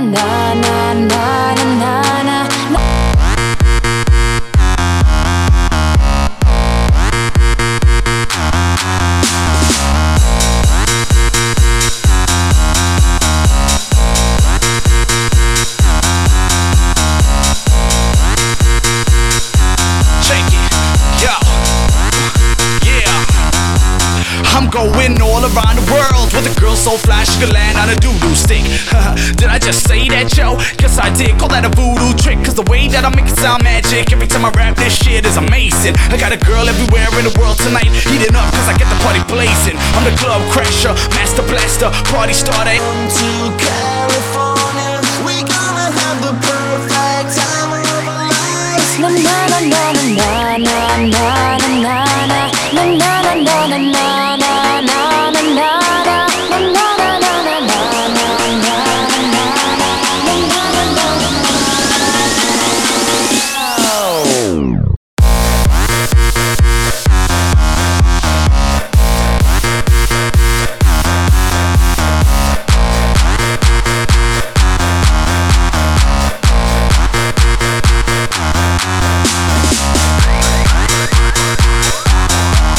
na na na na na na. I'm going all around the world with a girl so fly she could land on a doo-doo stick. Did I just say that, yo? Yes I did, call that a voodoo trick. Cause the way that I make it sound magic, every time I rap this shit is amazing. I got a girl everywhere in the world tonight, heating up cause I get the party blazing. I'm the club crasher, master blaster, party starter. To California, we gonna have the